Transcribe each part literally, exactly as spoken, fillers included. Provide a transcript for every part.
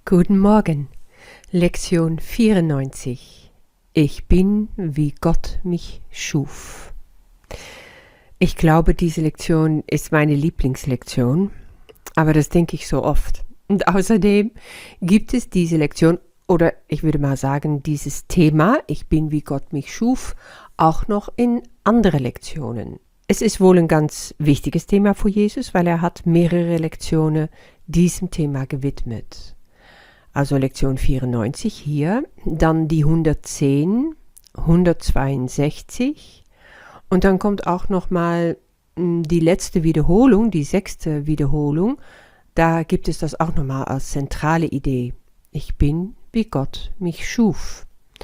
Guten Morgen, Lektion vierundneunzig. Ich bin, wie Gott mich schuf. Ich glaube, diese Lektion ist meine Lieblingslektion, aber das denke ich so oft. Und außerdem gibt es diese Lektion, oder ich würde mal sagen, dieses Thema, ich bin, wie Gott mich schuf, auch noch in andere Lektionen. Es ist wohl ein ganz wichtiges Thema für Jesus, weil er hat mehrere Lektionen diesem Thema gewidmet. Also Lektion vierundneunzig hier, dann die hundertzehn, hundertzweiundsechzig und dann kommt auch nochmal die letzte Wiederholung, die sechste Wiederholung. Da gibt es das auch nochmal als zentrale Idee. Ich bin, wie Gott mich schuf.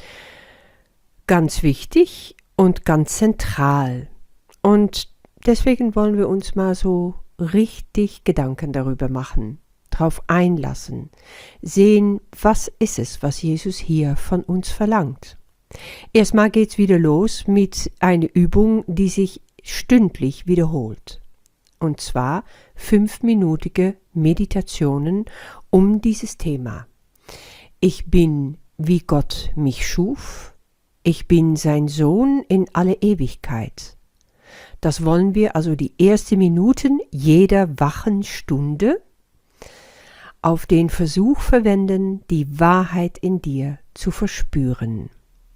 Ganz wichtig und ganz zentral. Und deswegen wollen wir uns mal so richtig Gedanken darüber machen. Darauf einlassen, sehen, was ist es, was Jesus hier von uns verlangt. Erstmal geht es wieder los mit einer Übung, die sich stündlich wiederholt. Und zwar fünfminütige Meditationen um dieses Thema. Ich bin, wie Gott mich schuf. Ich bin sein Sohn in alle Ewigkeit. Das wollen wir also die ersten Minuten jeder wachen Stunde auf den Versuch verwenden, die Wahrheit in dir zu verspüren.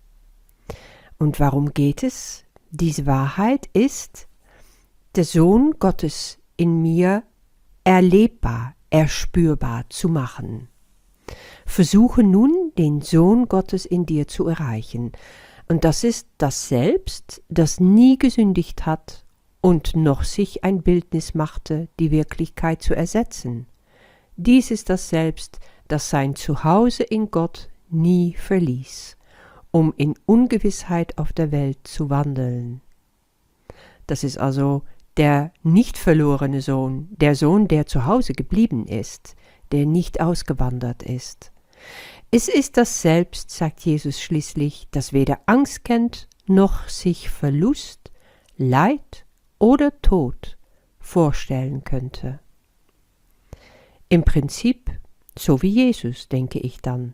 Und warum geht es? Diese Wahrheit ist, der Sohn Gottes in mir erlebbar, erspürbar zu machen. Versuche nun, den Sohn Gottes in dir zu erreichen. Und das ist das Selbst, das nie gesündigt hat und noch sich ein Bildnis machte, die Wirklichkeit zu ersetzen. Dies ist das Selbst, das sein Zuhause in Gott nie verließ, um in Ungewissheit auf der Welt zu wandeln. Das ist also der nicht verlorene Sohn, der Sohn, der zu Hause geblieben ist, der nicht ausgewandert ist. Es ist das Selbst, sagt Jesus schließlich, das weder Angst kennt, noch sich Verlust, Leid oder Tod vorstellen könnte. Im Prinzip so wie Jesus, denke ich dann.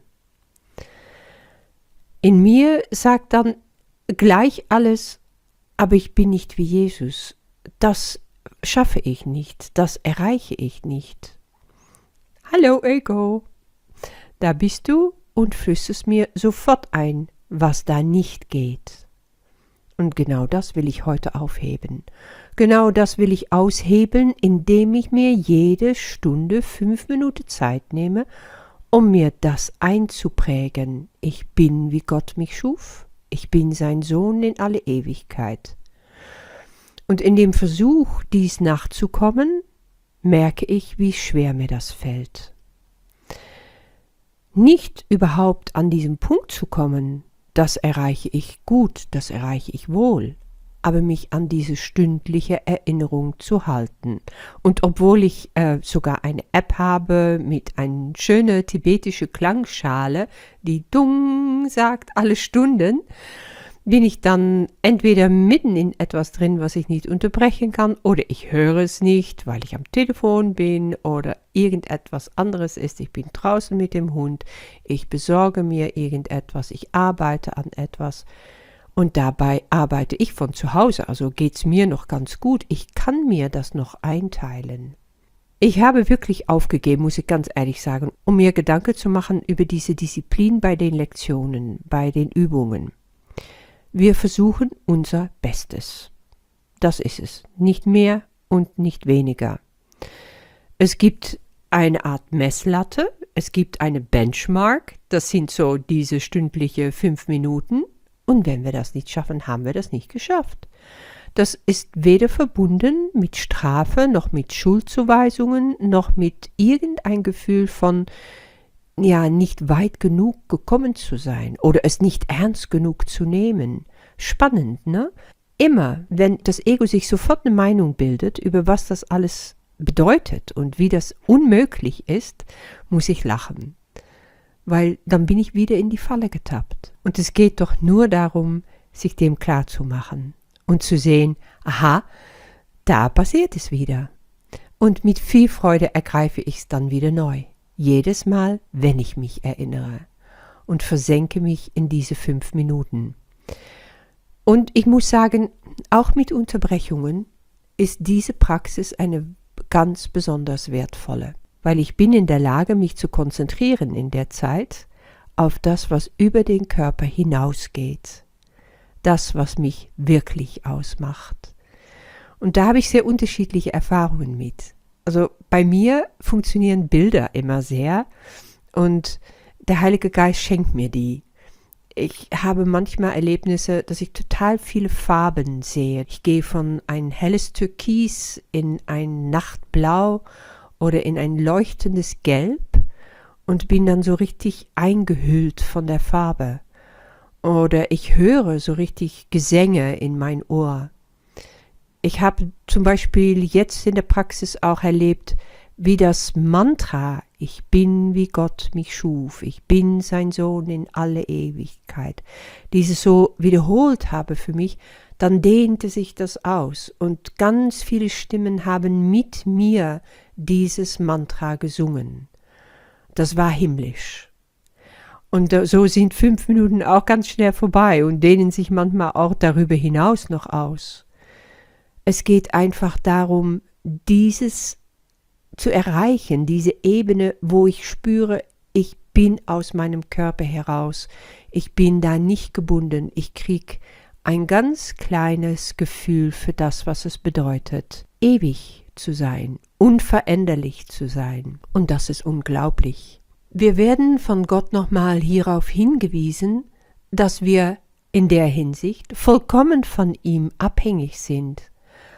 In mir sagt dann gleich alles, aber ich bin nicht wie Jesus. Das schaffe ich nicht, das erreiche ich nicht. Hallo Ego, da bist du und flüsterst mir sofort ein, was da nicht geht. Und genau das will ich heute aufheben. Genau das will ich aushebeln, indem ich mir jede Stunde fünf Minuten Zeit nehme, um mir das einzuprägen. Ich bin, wie Gott mich schuf. Ich bin sein Sohn in alle Ewigkeit. Und in dem Versuch, dies nachzukommen, merke ich, wie schwer mir das fällt. Nicht überhaupt an diesem Punkt zu kommen, das erreiche ich gut, das erreiche ich wohl, aber mich an diese stündliche Erinnerung zu halten. Und obwohl ich äh, sogar eine App habe mit einer schönen tibetischen Klangschale, die Dung sagt alle Stunden, bin ich dann entweder mitten in etwas drin, was ich nicht unterbrechen kann, oder ich höre es nicht, weil ich am Telefon bin oder irgendetwas anderes ist. Ich bin draußen mit dem Hund, ich besorge mir irgendetwas, ich arbeite an etwas und dabei arbeite ich von zu Hause, also geht es mir noch ganz gut. Ich kann mir das noch einteilen. Ich habe wirklich aufgegeben, muss ich ganz ehrlich sagen, um mir Gedanken zu machen über diese Disziplin bei den Lektionen, bei den Übungen. Wir versuchen unser Bestes. Das ist es. Nicht mehr und nicht weniger. Es gibt eine Art Messlatte, es gibt eine Benchmark, das sind so diese stündliche fünf Minuten. Und wenn wir das nicht schaffen, haben wir das nicht geschafft. Das ist weder verbunden mit Strafe, noch mit Schuldzuweisungen, noch mit irgendein Gefühl von ja, nicht weit genug gekommen zu sein oder es nicht ernst genug zu nehmen. Spannend, ne? Immer, wenn das Ego sich sofort eine Meinung bildet, über was das alles bedeutet und wie das unmöglich ist, muss ich lachen. Weil dann bin ich wieder in die Falle getappt. Und es geht doch nur darum, sich dem klar zu machen und zu sehen, aha, da passiert es wieder. Und mit viel Freude ergreife ich es dann wieder neu. jedes Mal, wenn ich mich erinnere, und versenke mich in diese fünf Minuten. Und ich muss sagen, auch mit Unterbrechungen ist diese Praxis eine ganz besonders wertvolle, weil ich bin in der Lage, mich zu konzentrieren in der Zeit auf das, was über den Körper hinausgeht, das, was mich wirklich ausmacht. Und da habe ich sehr unterschiedliche Erfahrungen mit. Also bei mir funktionieren Bilder immer sehr und der Heilige Geist schenkt mir die. Ich habe manchmal Erlebnisse, dass ich total viele Farben sehe. Ich gehe von ein helles Türkis in ein Nachtblau oder in ein leuchtendes Gelb und bin dann so richtig eingehüllt von der Farbe. Oder ich höre so richtig Gesänge in mein Ohr. Ich habe zum Beispiel jetzt in der Praxis auch erlebt, wie das Mantra, ich bin wie Gott mich schuf, ich bin sein Sohn in alle Ewigkeit, dieses so wiederholt habe für mich, dann dehnte sich das aus und ganz viele Stimmen haben mit mir dieses Mantra gesungen. Das war himmlisch. Und so sind fünf Minuten auch ganz schnell vorbei und dehnen sich manchmal auch darüber hinaus noch aus. Es geht einfach darum, dieses zu erreichen, diese Ebene, wo ich spüre, ich bin aus meinem Körper heraus, ich bin da nicht gebunden, ich kriege ein ganz kleines Gefühl für das, was es bedeutet, ewig zu sein, unveränderlich zu sein. Und das ist unglaublich. Wir werden von Gott nochmal hierauf hingewiesen, dass wir in der Hinsicht vollkommen von ihm abhängig sind.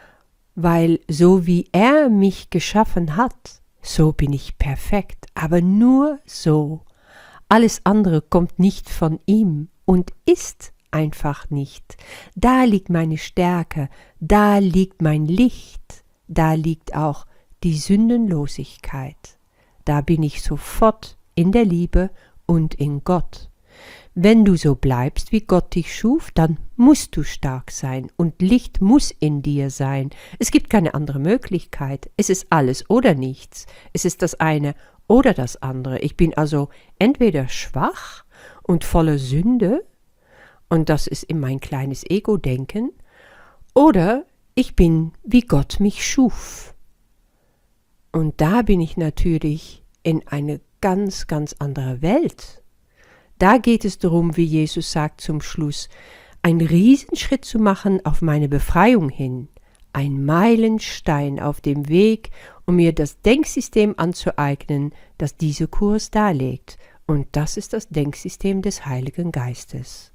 Weil so wie er mich geschaffen hat, so bin ich perfekt, aber nur so. Alles andere kommt nicht von ihm und ist einfach nicht. Da liegt meine Stärke, da liegt mein Licht, da liegt auch die Sündenlosigkeit. Da bin ich sofort in der Liebe und in Gott. Wenn du so bleibst, wie Gott dich schuf, dann musst du stark sein und Licht muss in dir sein. Es gibt keine andere Möglichkeit. Es ist alles oder nichts. Es ist das eine oder das andere. Ich bin also entweder schwach und voller Sünde, und das ist in mein kleines Ego-Denken, oder ich bin, wie Gott mich schuf. Und da bin ich natürlich in eine ganz, ganz andere Welt. Da geht es darum, wie Jesus sagt zum Schluss, einen Riesenschritt zu machen auf meine Befreiung hin, ein Meilenstein auf dem Weg, um mir das Denksystem anzueignen, das dieser Kurs darlegt. Und das ist das Denksystem des Heiligen Geistes.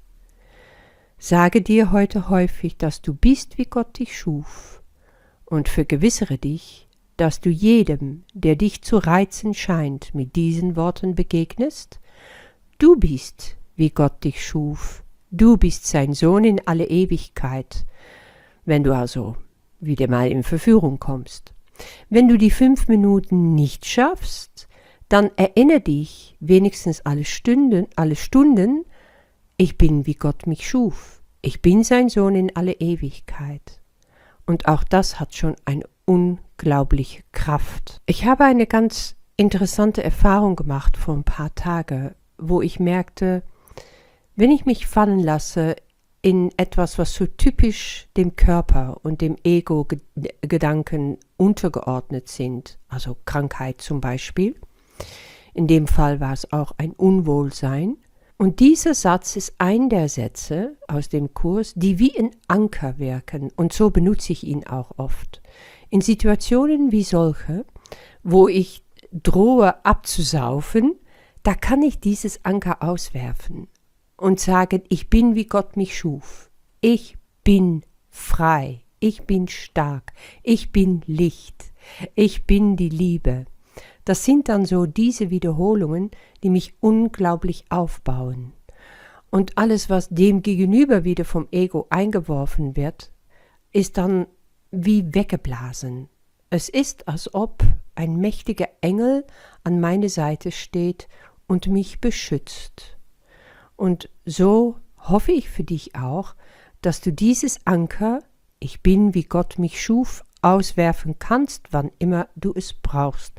Sage dir heute häufig, dass du bist, wie Gott dich schuf, und vergewissere dich, dass du jedem, der dich zu reizen scheint, mit diesen Worten begegnest. Du bist, wie Gott dich schuf. Du bist sein Sohn in alle Ewigkeit, wenn du also wieder mal in Verführung kommst. Wenn du die fünf Minuten nicht schaffst, dann erinnere dich wenigstens alle Stunden, alle Stunden, ich bin, wie Gott mich schuf. Ich bin sein Sohn in alle Ewigkeit. Und auch das hat schon eine unglaubliche Kraft. Ich habe eine ganz interessante Erfahrung gemacht vor ein paar Tagen, wo ich merkte, wenn ich mich fallen lasse in etwas, was so typisch dem Körper und dem Ego-Gedanken untergeordnet sind, also Krankheit zum Beispiel, in dem Fall war es auch ein Unwohlsein, und dieser Satz ist ein der Sätze aus dem Kurs, die wie ein Anker wirken, und so benutze ich ihn auch oft. In Situationen wie solche, wo ich drohe abzusaufen, da kann ich dieses Anker auswerfen und sagen, ich bin, wie Gott mich schuf. Ich bin frei, ich bin stark, ich bin Licht, ich bin die Liebe. Das sind dann so diese Wiederholungen, die mich unglaublich aufbauen. Und alles, was dem gegenüber wieder vom Ego eingeworfen wird, ist dann wie weggeblasen. Es ist, als ob ein mächtiger Engel an meine Seite steht und mich beschützt. Und so hoffe ich für dich auch, dass du dieses Anker, ich bin, wie Gott mich schuf, auswerfen kannst, wann immer du es brauchst,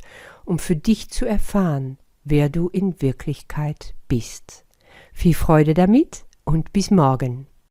um für dich zu erfahren, wer du in Wirklichkeit bist. Viel Freude damit und bis morgen.